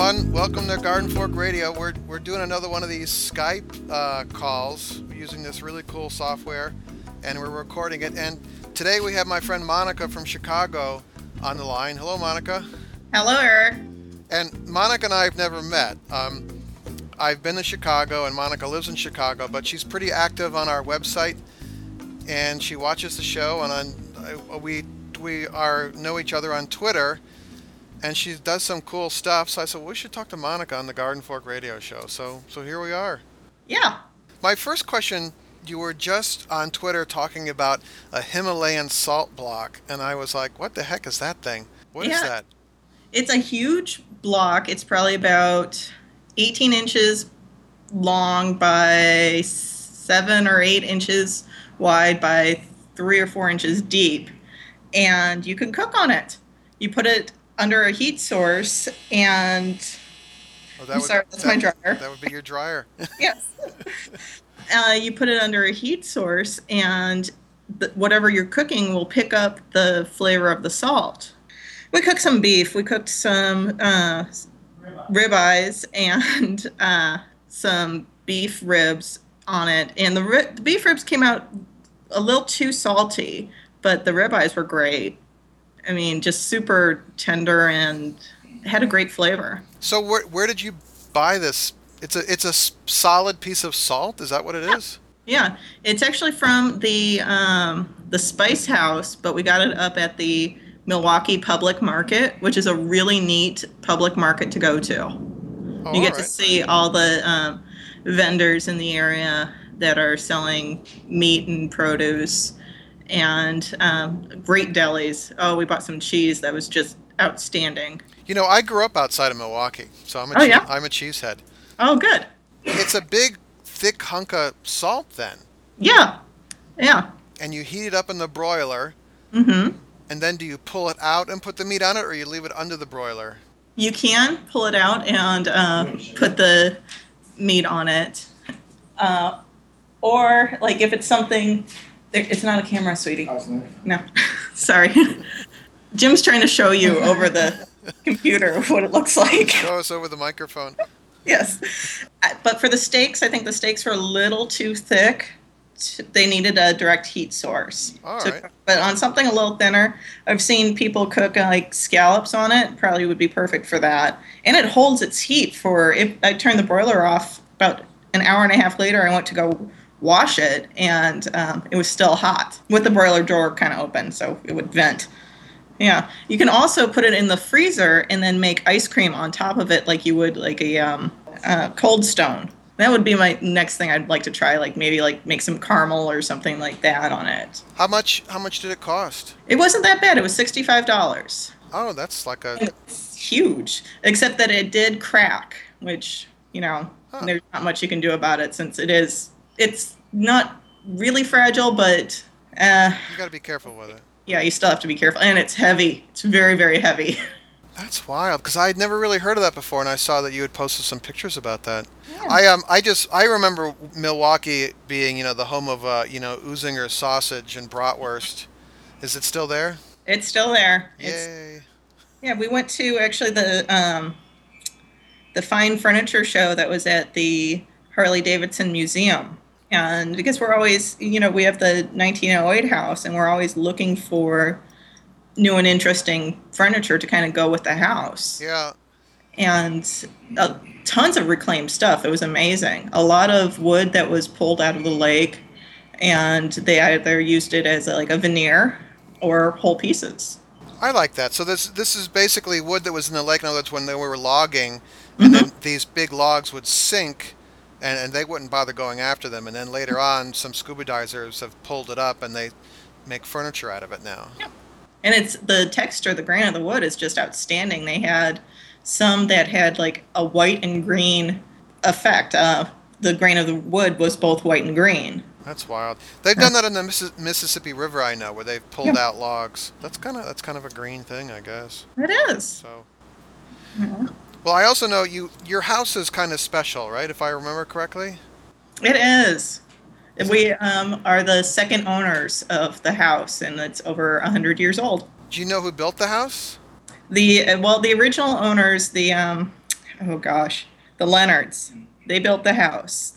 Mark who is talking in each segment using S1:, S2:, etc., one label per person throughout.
S1: everyone. Welcome to Garden Fork Radio. We're doing another one of these Skype calls using this really cool software, and we're recording it. And today we have my friend Monica from Chicago on the line. Hello, Monica.
S2: Hello, Eric.
S1: And Monica and I have never met. I've been to Chicago, and Monica lives in Chicago, but she's pretty active on our website, and she watches the show. And we know each other on Twitter. And she does some cool stuff, so I said, well, we should talk to Monica on the Garden Fork Radio Show. So here we are.
S2: Yeah.
S1: My first question, you were just on Twitter talking about a Himalayan salt block, and I was like, what the heck is that thing? What is that?
S2: It's a huge block. It's probably about 18 inches long by 7 or 8 inches wide by 3 or 4 inches deep. And you can cook on it. You put it under a heat source, and that's my dryer.
S1: That would be your dryer.
S2: Yes. You put it under a heat source, and whatever you're cooking will pick up the flavor of the salt. We cooked some beef. We cooked some ribeyes and some beef ribs on it, and the beef ribs came out a little too salty, but the ribeyes were great. I mean, just super tender and had a great flavor.
S1: So where did you buy this? It's a solid piece of salt. Is that what it is?
S2: Yeah, it's actually from the Spice House, but we got it up at the Milwaukee Public Market, which is a really neat public market to go to. You get to see all the vendors in the area that are selling meat and produce. And great delis. Oh, we bought some cheese that was just outstanding.
S1: You know, I grew up outside of Milwaukee, so I'm a cheesehead.
S2: Oh, good.
S1: It's a big, thick hunk of salt then.
S2: Yeah.
S1: And you heat it up in the broiler.
S2: Mm-hmm.
S1: And then do you pull it out and put the meat on it, or you leave it under the broiler?
S2: You can pull it out and put the meat on it. Or, like, if it's something... It's not a camera, sweetie. No. Sorry. Jim's trying to show you over the computer what it looks like.
S1: Show us over the microphone.
S2: Yes. But for the steaks, I think the steaks were a little too thick. They needed a direct heat source.
S1: All right.
S2: But on something a little thinner, I've seen people cook like scallops on it. Probably would be perfect for that. And it holds its heat for, if I turned the broiler off about an hour and a half later, I went to go wash it, and it was still hot with the broiler door kind of open, so it would vent. Yeah. You can also put it in the freezer and then make ice cream on top of it like you would like a Cold Stone. That would be my next thing I'd like to try, like maybe like make some caramel or something like that on it.
S1: How much did it cost?
S2: It wasn't that bad. It was $65.
S1: Oh, that's like
S2: It's huge, except that it did crack, which, there's not much you can do about it since it's not really fragile, but...
S1: you got to be careful with it.
S2: Yeah, you still have to be careful. And it's heavy. It's very, very heavy.
S1: That's wild, because I had never really heard of that before, and I saw that you had posted some pictures about that.
S2: Yeah.
S1: I remember Milwaukee being, the home of, Uzinger sausage and bratwurst. Is it still there?
S2: It's still there.
S1: Yay.
S2: Yeah, we went to, actually, the Fine Furniture Show that was at the Harley-Davidson Museum. And because we're always, we have the 1908 house, and we're always looking for new and interesting furniture to kind of go with the house.
S1: Yeah.
S2: And tons of reclaimed stuff. It was amazing. A lot of wood that was pulled out of the lake, and they either used it as a veneer or whole pieces.
S1: I like that. So this is basically wood that was in the lake. In other words, when they were logging, and then these big logs would sink, and they wouldn't bother going after them. And then later on, some scuba divers have pulled it up, and they make furniture out of it now.
S2: Yep. And it's the texture, the grain of the wood is just outstanding. They had some that had like a white and green effect. The grain of the wood was both white and green.
S1: That's wild. They've done that in the Mississippi River, I know, where they've pulled out logs. That's kind of a green thing, I guess.
S2: It is.
S1: So. Yeah. Well, I also know your house is kind of special, right? If I remember correctly.
S2: It is. We are the second owners of the house, and it's over 100 years old.
S1: Do you know who built the house?
S2: The original owners, oh gosh, the Leonards. They built the house.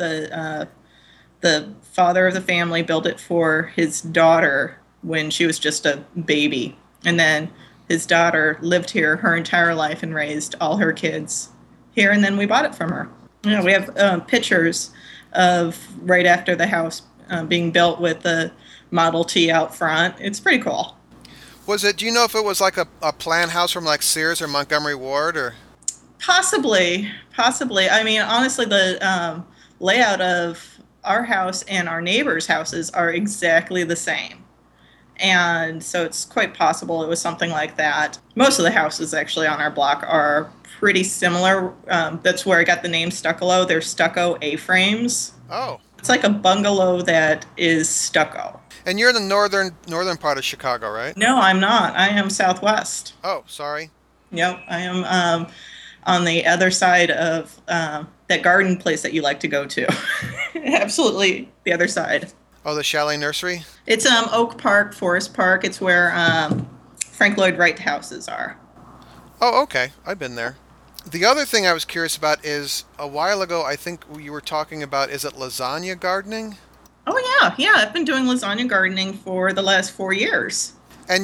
S2: The father of the family built it for his daughter when she was just a baby, and then his daughter lived here her entire life and raised all her kids here, and then we bought it from her. Yeah, we have pictures of right after the house being built with the Model T out front. It's pretty cool.
S1: Was it? Do you know if it was like a plan house from like Sears or Montgomery Ward or?
S2: Possibly, possibly. I mean, honestly, the layout of our house and our neighbors' houses are exactly the same. And so it's quite possible it was something like that. Most of the houses actually on our block are pretty similar. That's where I got the name Stuccolo. They're stucco A-frames.
S1: Oh.
S2: It's like a bungalow that is stucco.
S1: And you're in the northern part of Chicago, right?
S2: No, I'm not. I am southwest.
S1: Oh, sorry.
S2: Yep, I am on the other side of that garden place that you like to go to. Absolutely, the other side.
S1: Oh, the Chalet Nursery?
S2: It's Oak Park, Forest Park. It's where Frank Lloyd Wright houses are.
S1: Oh, okay. I've been there. The other thing I was curious about is a while ago, I think you were talking about, is it lasagna gardening?
S2: Oh yeah. I've been doing lasagna gardening for the last 4 years.
S1: And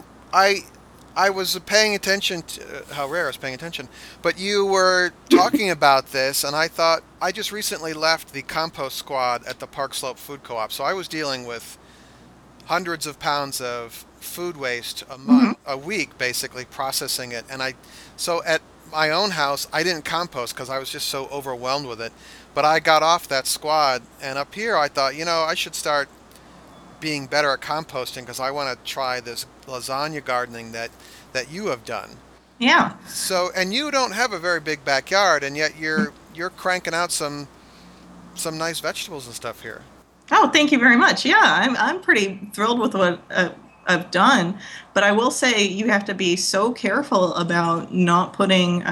S1: I was paying attention to how rare I was paying attention, but you were talking about this, and I thought I just recently left the compost squad at the Park Slope Food Co-op, so I was dealing with hundreds of pounds of food waste a month, a week, basically processing it. And so at my own house, I didn't compost because I was just so overwhelmed with it. But I got off that squad, and up here I thought, I should start being better at composting because I want to try this lasagna gardening that you have done.
S2: Yeah.
S1: So, and you don't have a very big backyard, and yet you're cranking out some nice vegetables and stuff here.
S2: Oh, thank you very much. Yeah, I'm pretty thrilled with what I've done, but I will say you have to be so careful about not putting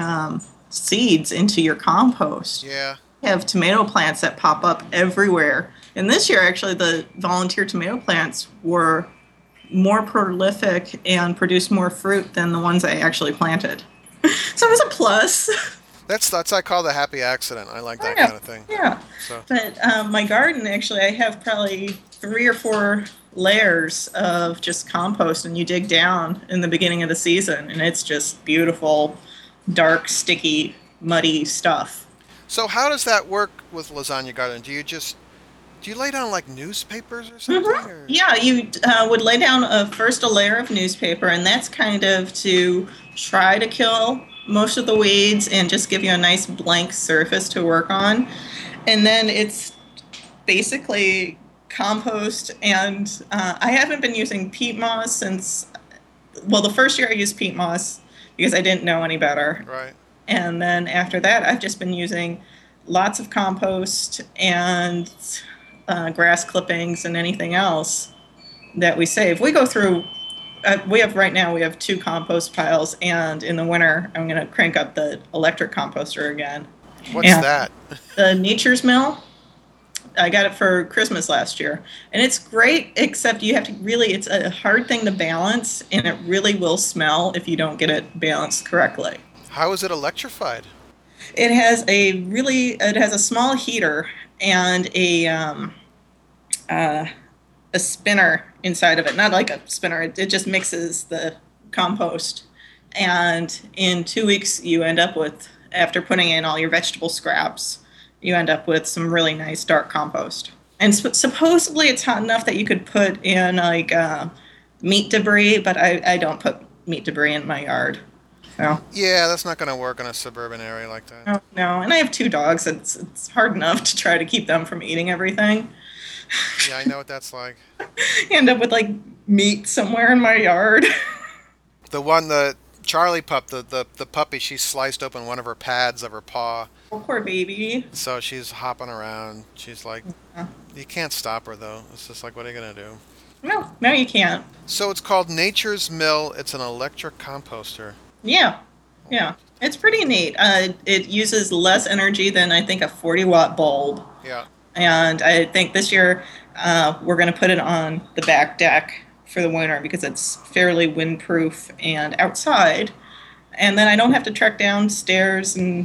S2: seeds into your compost.
S1: Yeah.
S2: We have tomato plants that pop up everywhere. And this year, actually, the volunteer tomato plants were more prolific and produced more fruit than the ones I actually planted. So it was a plus.
S1: That's I call the happy accident. I like that kind of thing.
S2: Yeah.
S1: So.
S2: But my garden, actually, I have probably 3 or 4 layers of just compost, and you dig down in the beginning of the season, and it's just beautiful, dark, sticky, muddy stuff.
S1: So how does that work with lasagna garden? Do you lay down like newspapers or something?
S2: Mm-hmm.
S1: Or?
S2: Yeah, you would lay down first a layer of newspaper, and that's kind of to try to kill most of the weeds and just give you a nice blank surface to work on. And then it's basically compost, and I haven't been using peat moss since, well, the first year I used peat moss because I didn't know any better.
S1: Right.
S2: And then after that, I've just been using lots of compost and grass clippings and anything else that we save. We go through, we have 2 compost piles, and in the winter, I'm going to crank up the electric composter again.
S1: What's that?
S2: The Nature's Mill. I got it for Christmas last year. And it's great, except you have to it's a hard thing to balance, and it really will smell if you don't get it balanced correctly.
S1: How is it electrified?
S2: It has a small heater and a spinner inside of it. Not like a spinner. It just mixes the compost. And in 2 weeks, you end up with, after putting in all your vegetable scraps, you end up with some really nice dark compost. And supposedly it's hot enough that you could put in like meat debris, but I don't put meat debris in my yard. So.
S1: Yeah, that's not going to work in a suburban area like that.
S2: No, and I have 2 dogs. It's hard enough to try to keep them from eating everything.
S1: Yeah, I know what that's like.
S2: You end up with like meat somewhere in my yard.
S1: The Charlie pup, the puppy, she sliced open one of her pads of her paw.
S2: Oh, poor baby.
S1: So she's hopping around. She's like, you can't stop her though. It's just like, what are you going to do?
S2: No, you can't.
S1: So it's called Nature's Mill. It's an electric composter.
S2: Yeah. It's pretty neat. It uses less energy than I think a 40-watt bulb.
S1: Yeah.
S2: And I think this year we're going to put it on the back deck for the winter because it's fairly windproof and outside. And then I don't have to trek downstairs and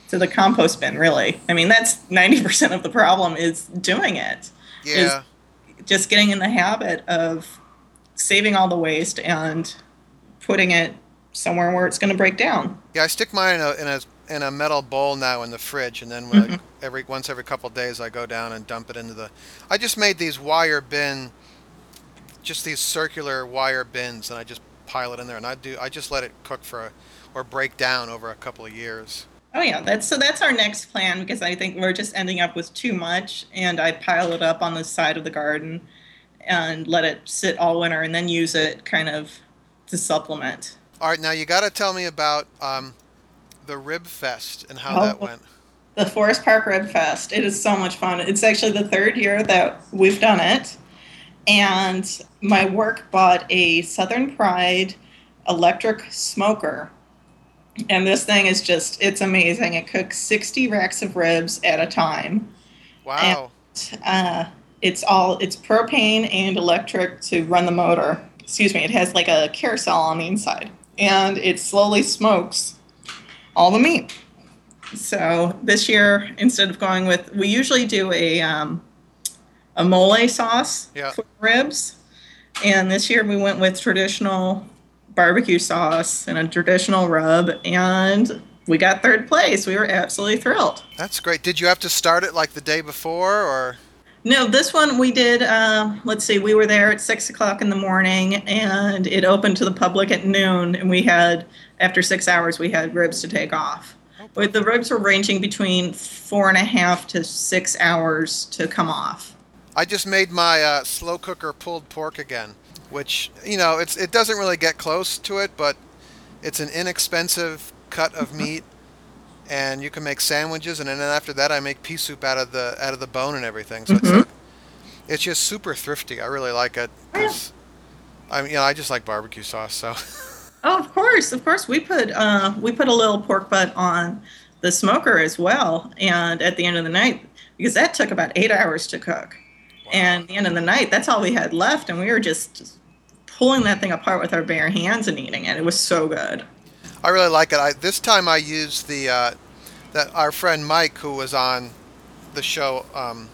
S2: to the compost bin, really. I mean, that's 90% of the problem is doing it. Is
S1: Yeah.
S2: just getting in the habit of saving all the waste and putting it somewhere where it's going to break down.
S1: Yeah, I stick mine in a metal bowl now in the fridge, and then
S2: Hmm.
S1: every couple of days I go down and dump it into the. I just made these wire bin, just these circular wire bins, and I just pile it in there, and I just let it cook or break down over a couple of years.
S2: Oh yeah, that's our next plan because I think we're just ending up with too much, and I pile it up on the side of the garden and let it sit all winter, and then use it kind of to supplement.
S1: All right, now you got to tell me about the Rib Fest and how that
S2: Oh,
S1: went.
S2: the Forest Park Rib Fest. It is so much fun. It's actually the third year that we've done it. And my work bought a Southern Pride electric smoker. And this thing is just, it's amazing. It cooks 60 racks of ribs at a time. And
S1: Wow.
S2: uh, it's propane and electric to run the motor. Excuse me, it has like a carousel on the inside. And it slowly smokes all the meat. So this year, instead of going with, we usually do a mole sauce
S1: Yeah.
S2: for ribs, and this year we went with traditional barbecue sauce and a traditional rub, and we got third place. We were absolutely thrilled.
S1: That's great. Did you have to start it like the day before, or?
S2: No, this one we did. Let's see, we were there at 6 o'clock in the morning, and it opened to the public at noon. And we had, after 6 hours, we had ribs to take off.
S1: Oh,
S2: But the
S1: perfect.
S2: ribs were ranging between 4.5 to 6 hours to come off.
S1: I just made my slow cooker pulled pork again, which it doesn't really get close to it, but it's an inexpensive cut of meat, and you can make sandwiches, and then after that I make pea soup out of the bone and everything. So
S2: Hmm.
S1: it's just super thrifty. I really like it
S2: Yeah.
S1: because I just like barbecue sauce. So
S2: Oh, of course, of course. We put a little pork butt on the smoker as well, and at the end of the night, because that took about 8 hours to cook, and
S1: wow.
S2: at the end of the night, that's all we had left, and we were just pulling that thing apart with our bare hands and eating it. It was so good.
S1: I really like it. This time I used the that our friend Mike, who was on the show.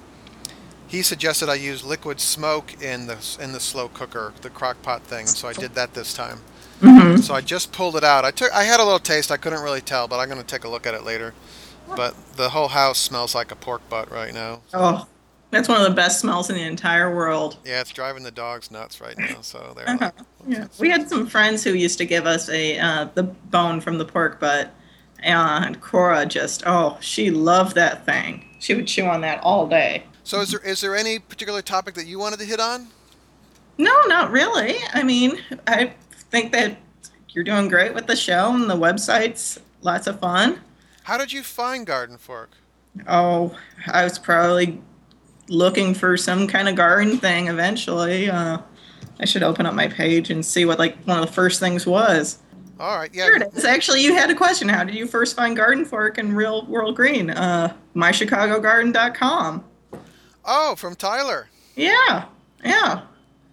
S1: He suggested I use liquid smoke in the slow cooker, the crock pot thing. So I did that this time.
S2: Hmm.
S1: So I just pulled it out. I had a little taste. I couldn't really tell, but I'm going to take a look at it later. But the whole house smells like a pork butt right now.
S2: Oh, that's one of the best smells in the entire world.
S1: Yeah, it's driving the dogs nuts right now. So they're
S2: Uh-huh.
S1: like, "What's
S2: Yeah,
S1: that
S2: we
S1: smell?"
S2: had some friends who used to give us a the bone from the pork butt, and Cora just, oh, she loved that thing. She would chew on that all day.
S1: So is there any particular topic that you wanted to hit on?
S2: No, not really. I mean, I think that you're doing great with the show and the website's lots of fun.
S1: How did you find Garden Fork?
S2: Oh, I was probably looking for some kind of garden thing eventually. I should open up my page and see what like one of the first things was.
S1: All right, yeah.
S2: Here it is. Actually, you had a question. How did you first find Garden Fork and Real World Green? MyChicagoGarden.com.
S1: Oh, from Tyler.
S2: Yeah, yeah.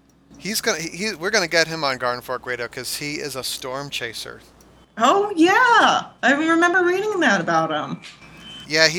S1: We're gonna get him on Garden Fork Radio because he is a storm chaser.
S2: Oh, yeah. I remember reading that about him.
S1: Yeah,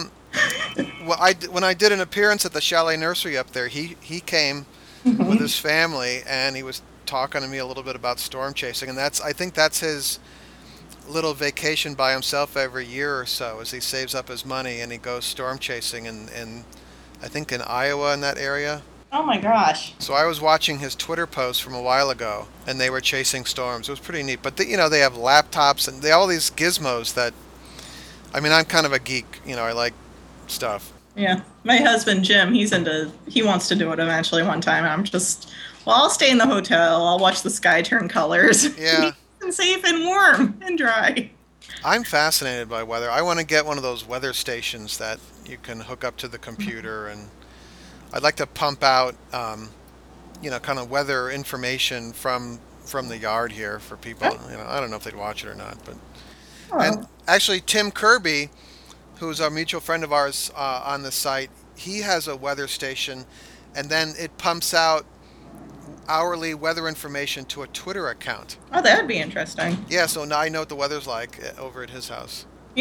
S1: when I did an appearance at the Chalet Nursery up there, he came with
S2: Mhm.
S1: his family and he was talking to me a little bit about storm chasing, and I think that's his little vacation by himself every year or so, as he saves up his money and he goes storm chasing in I think in Iowa in that area.
S2: Oh my gosh.
S1: So I was watching his Twitter post from a while ago, and they were chasing storms. It was pretty neat. But they have laptops and they all these gizmos that. I mean, I'm kind of a geek. I like stuff.
S2: Yeah. My husband, Jim, he wants to do it eventually one time. And I'm just, well, I'll stay in the hotel. I'll watch the sky turn colors.
S1: Yeah,
S2: And safe and warm and dry.
S1: I'm fascinated by weather. I want to get one of those weather stations that you can hook up to the computer, and I'd like to pump out, kind of weather information from the yard here for people. I don't know if they'd watch it or not, but and
S2: Oh,
S1: actually Tim Kirby, who's a mutual friend of ours on the site, he has a weather station, and then it pumps out hourly weather information to a Twitter account.
S2: oh, that would be interesting.
S1: Yeah, so now I know what the weather's like over at his house.
S2: Yeah.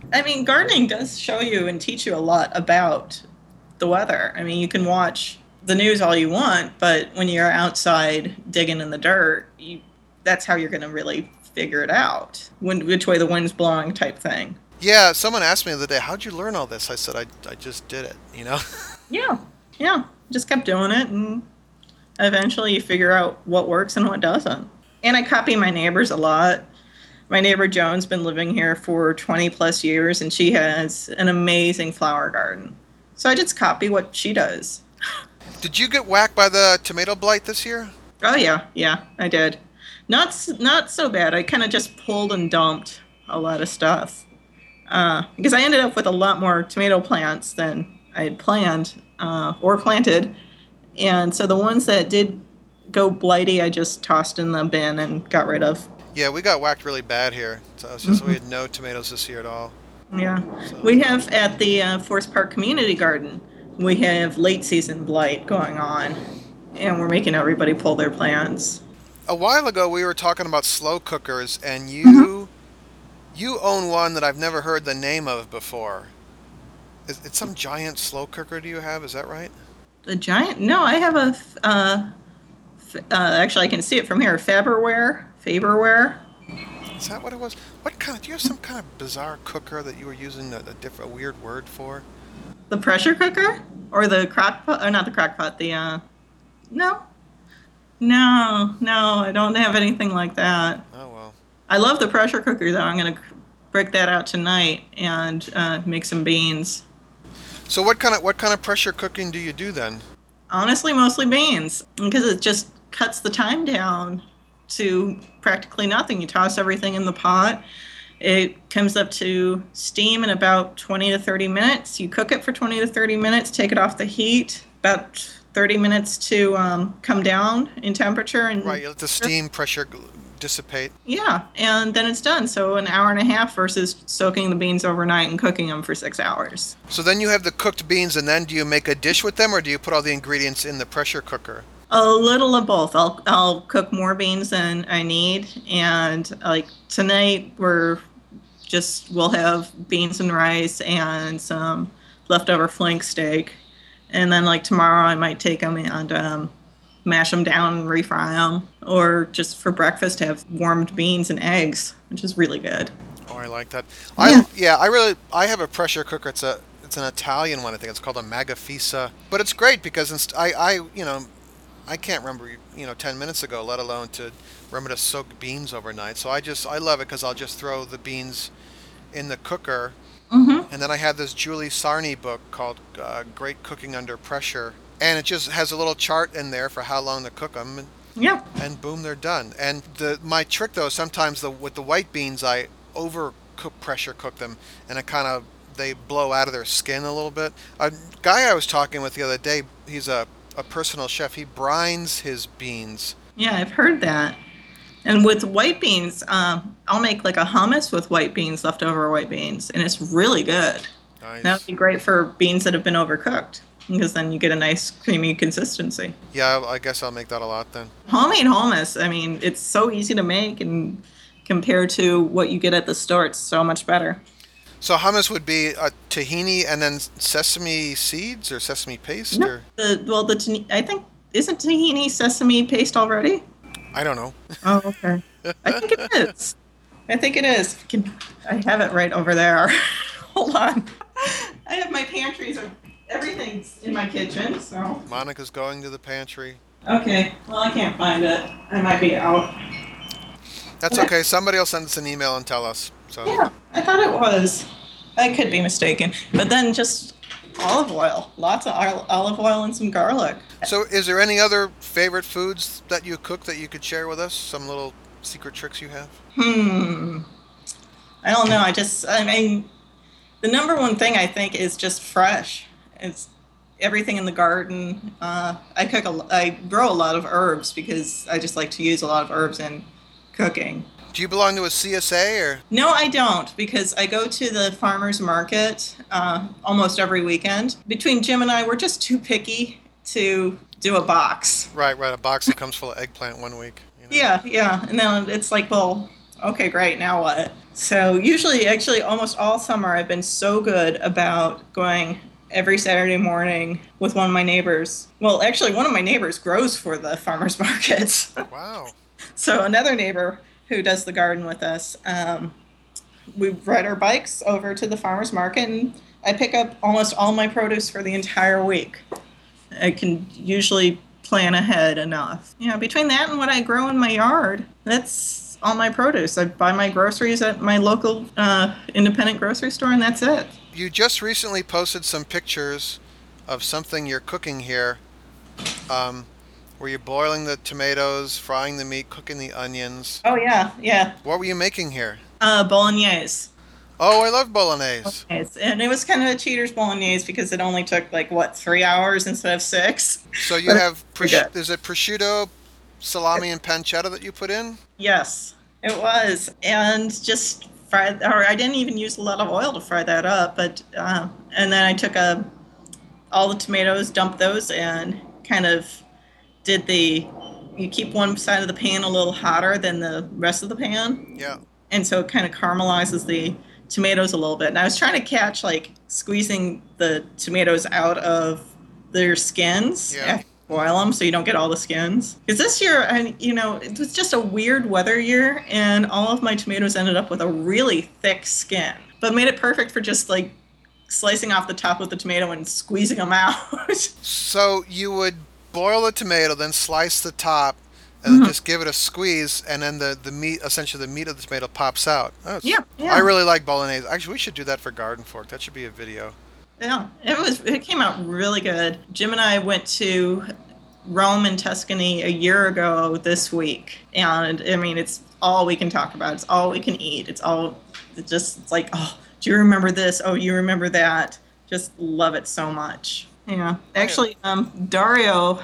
S2: I mean, gardening does show you and teach you a lot about the weather. I mean, you can watch the news all you want, but when you're outside digging in the dirt, that's how you're going to really figure it out. Which way the wind's blowing, type thing.
S1: Yeah, someone asked me the other day, how'd you learn all this? I said, I just did it, you know?
S2: Yeah, yeah. Just kept doing it, and eventually you figure out what works and what doesn't. And I copy my neighbors a lot. My neighbor Joan's been living here for 20 plus years, and she has an amazing flower garden. So I just copy what she does.
S1: Did you get whacked by the tomato blight this year?
S2: Oh yeah, yeah, I did. Not so bad. I kind of just pulled and dumped a lot of stuff because I ended up with a lot more tomato plants than I had planned or planted, and so the ones that did go blighty, I just tossed in the bin and got rid of.
S1: Yeah, we got whacked really bad here. So it's just we had no tomatoes this year at all.
S2: Yeah,
S1: So
S2: we have at the Forest Park Community Garden. We have late season blight going on, and we're making everybody pull their plants.
S1: a while ago we were talking about slow cookers, and
S2: Hmm.
S1: you own one that I've never heard the name of before. It's some giant slow cooker do you have? Is that right?
S2: The giant? No, I have a. Actually, I can see it from here. Faberware.
S1: Is that what it was? What kind of? Do you have some kind of bizarre cooker that you were using a weird word for?
S2: The pressure cooker or the crock pot? Or not the crock pot? The no, no. I don't have anything like that.
S1: Oh well.
S2: I love the pressure cooker though. I'm gonna break that out tonight and make some beans.
S1: So what kind of pressure cooking do you do then?
S2: Honestly, mostly beans because it just cuts the time down to practically nothing. You toss everything in the pot. It comes up to steam in about 20 to 30 minutes. You cook it for 20 to 30 minutes, take it off the heat, about 30 minutes to come down in temperature.
S1: Right,
S2: And
S1: you let the steam pressure dissipate.
S2: yeah, and then it's done. So an hour and a half versus soaking the beans overnight and cooking them for 6 hours.
S1: So then you have the cooked beans, and then do you make a dish with them, or do you put all the ingredients in the pressure cooker?
S2: A little of both. I'll cook more beans than I need, and like tonight we'll have beans and rice and some leftover flank steak, and then like tomorrow I might take them and mash them down and refry them, or just for breakfast have warmed beans and eggs, which is really good.
S1: Oh, I like that.
S2: Yeah.
S1: I have a pressure cooker. It's an Italian one. I think it's called a Magafisa. But it's great because I can't remember 10 minutes ago, let alone to remember to soak beans overnight. So I love it because I'll just throw the beans in the cooker,
S2: Mm-hmm.
S1: and then I have this Julie Sarney book called Great Cooking Under Pressure, and it just has a little chart in there for how long to cook them,
S2: Yeah.
S1: and boom, they're done. And my trick though, sometimes with the white beans, I pressure cook them, and they blow out of their skin a little bit. A guy I was talking with the other day, he's a personal chef. He brines his beans.
S2: Yeah, I've heard that. And with white beans, I'll make like a hummus with white beans, leftover white beans, and it's really good. That would
S1: Nice.
S2: be great for beans that have been overcooked because then you get a nice creamy consistency.
S1: Yeah, I guess I'll make that a lot then.
S2: Homemade hummus, I mean, it's so easy to make, and compared to what you get at the store, it's so much better.
S1: So hummus would be a tahini and then sesame seeds or sesame paste,
S2: No,
S1: or
S2: I think isn't tahini sesame paste already?
S1: I don't know.
S2: Oh, okay. I think it is. I think it is. I have it right over there. Hold on. I have my pantries. Everything's in my kitchen, so.
S1: Monica's going to the pantry.
S2: Okay. Well, I can't find it. I might be out.
S1: That's okay. Somebody will send us an email and tell us. So
S2: Yeah, I thought it was. I could be mistaken. But then just olive oil. Lots of olive oil and some garlic.
S1: So is there any other favorite foods that you cook that you could share with us? Some little secret tricks you have?
S2: Hmm. I don't know. I mean, the number one thing I think is just fresh. It's everything in the garden. I grow a lot of herbs because I just like to use a lot of herbs in cooking.
S1: Do you belong to a CSA or?
S2: No, I don't because I go to the farmer's market almost every weekend. Between Jim and I, we're just too picky to do a box.
S1: Right, a box that comes full of eggplant one week.
S2: Yeah, yeah. And then it's like, well, Okay, great. Now what? So usually, actually, almost all summer, I've been so good about going every Saturday morning with one of my neighbors. Well, actually, one of my neighbors grows for the farmers markets.
S1: Wow.
S2: So another neighbor who does the garden with us, we ride our bikes over to the farmers market, and I pick up almost all my produce for the entire week. I can usually plan ahead enough. Between that and what I grow in my yard, that's all my produce. I buy my groceries at my local independent grocery store, and that's it.
S1: You just recently posted some pictures of something you're cooking here. Um, were you boiling the tomatoes, frying the meat, cooking the onions?
S2: Oh yeah, yeah.
S1: What were you making here?
S2: Bolognese.
S1: Oh, I love bolognese.
S2: And it was kind of a cheater's bolognese because it only took like what 3 hours instead of 6.
S1: So you
S2: But
S1: have
S2: it's good.
S1: is it prosciutto, salami, and pancetta that you put in?
S2: Yes, it was, and just fried. Or I didn't even use a lot of oil to fry that up, but and then I took all the tomatoes, dumped those, and kind of did the. You keep one side of the pan a little hotter than the rest of the pan,
S1: Yeah,
S2: and so it kind of caramelizes the tomatoes a little bit. And I was trying to catch like squeezing the tomatoes out of their skins
S1: yeah.
S2: after you boil them, so you don't get all the skins. Because this year, it was just a weird weather year, and all of my tomatoes ended up with a really thick skin, but made it perfect for just like slicing off the top of the tomato and squeezing them out.
S1: So you would boil the tomato, then slice the top, and then
S2: Mhm.
S1: just give it a squeeze, and then the meat, essentially the meat of the tomato, pops out.
S2: Yeah,
S1: I
S2: yeah.
S1: really like bolognese. Actually, we should do that for Garden Fork. That should be a video.
S2: Yeah, it came out really good. Jim and I went to Rome and Tuscany a year ago this week, and I mean it's all we can talk about. It's all we can eat. It's like, oh, do you remember this? Oh, you remember that? Just love it so much. Yeah,
S1: I,
S2: actually, Dario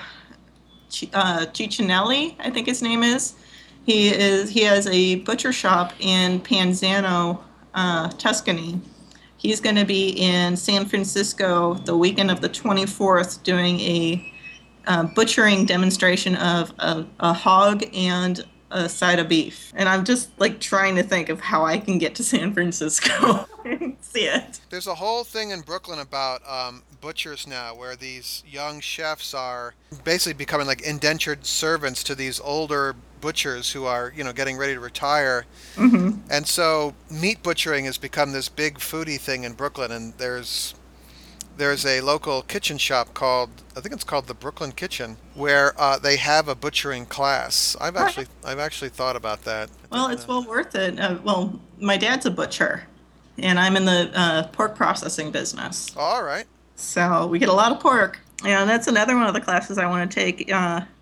S2: Ciccinelli, I think his name is. He has a butcher shop in Panzano, Tuscany. He's going to be in San Francisco the weekend of the 24th doing a butchering demonstration of a hog and a side of beef. And I'm just like trying to think of how I can get to San Francisco and see it.
S1: there's a whole thing in Brooklyn about butchers now, where these young chefs are basically becoming like indentured servants to these older butchers who are, getting ready to retire.
S2: Hmm.
S1: And so meat butchering has become this big foodie thing in Brooklyn, and there's a local kitchen shop called, I think it's called the Brooklyn Kitchen, where they have a butchering class. I've actually thought about that.
S2: Well, it's well worth it. Well, my dad's a butcher, and I'm in the pork processing business.
S1: All right.
S2: So we get a lot of pork. And that's another one of the classes I want to take.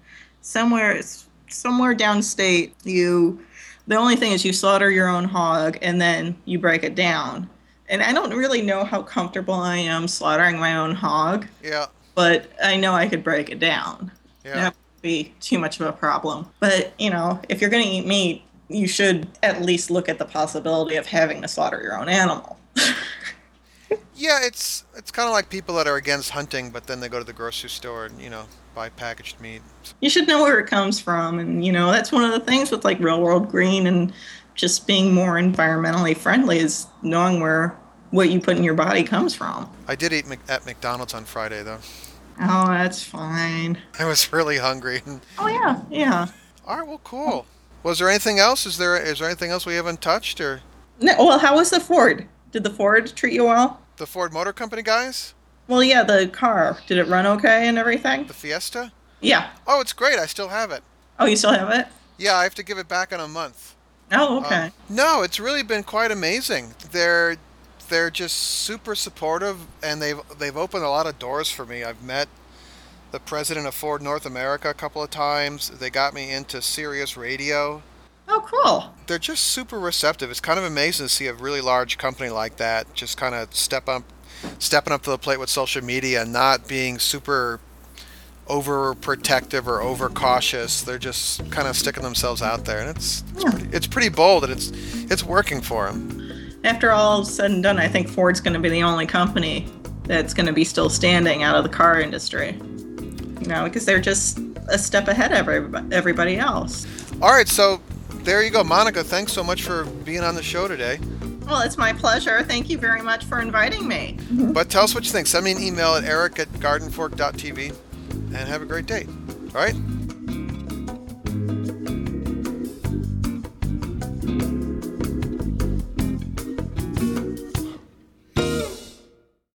S2: Somewhere downstate, the only thing is you slaughter your own hog and then you break it down. And I don't really know how comfortable I am slaughtering my own hog,
S1: Yeah,
S2: but I know I could break it down.
S1: yeah.
S2: That would be too much of a problem. But, if you're going to eat meat, you should at least look at the possibility of having to slaughter your own animal.
S1: Yeah, it's kind of like people that are against hunting, but then they go to the grocery store and, buy packaged meat.
S2: You should know where it comes from. And, that's one of the things with like Real World Green and just being more environmentally friendly is knowing where what you put in your body comes from.
S1: I did eat at McDonald's on Friday, though.
S2: Oh, that's fine.
S1: I was really hungry.
S2: Oh, yeah, yeah.
S1: All right, well, cool. Was there anything else? Is there anything else we haven't touched, or
S2: No, well, how was the Ford? Did the Ford treat you well?
S1: the Ford Motor Company guys?
S2: Well, yeah, the car. Did it run okay and everything?
S1: The Fiesta?
S2: Yeah.
S1: Oh, it's great. I still have it.
S2: Oh, you still have it?
S1: Yeah, I have to give it back in a month.
S2: Oh, okay.
S1: No, it's really been quite amazing. They're just super supportive, and they've opened a lot of doors for me. I've met the president of Ford North America a couple of times. They got me into Sirius Radio.
S2: Oh, cool.
S1: They're just super receptive. It's kind of amazing to see a really large company like that just kind of stepping up to the plate with social media and not being super overprotective or overcautious. They're just kind of sticking themselves out there, and
S2: Yeah.
S1: it's pretty bold, and it's working for them.
S2: After all is said and done, I think Ford's going to be the only company that's going to be still standing out of the car industry. Because they're just a step ahead of everybody else.
S1: All right, so there you go. Monica, thanks so much for being on the show today.
S2: Well, it's my pleasure. Thank you very much for inviting me.
S1: But tell us what you think. Send me an email at eric@gardenfork.tv and have a great day. All right?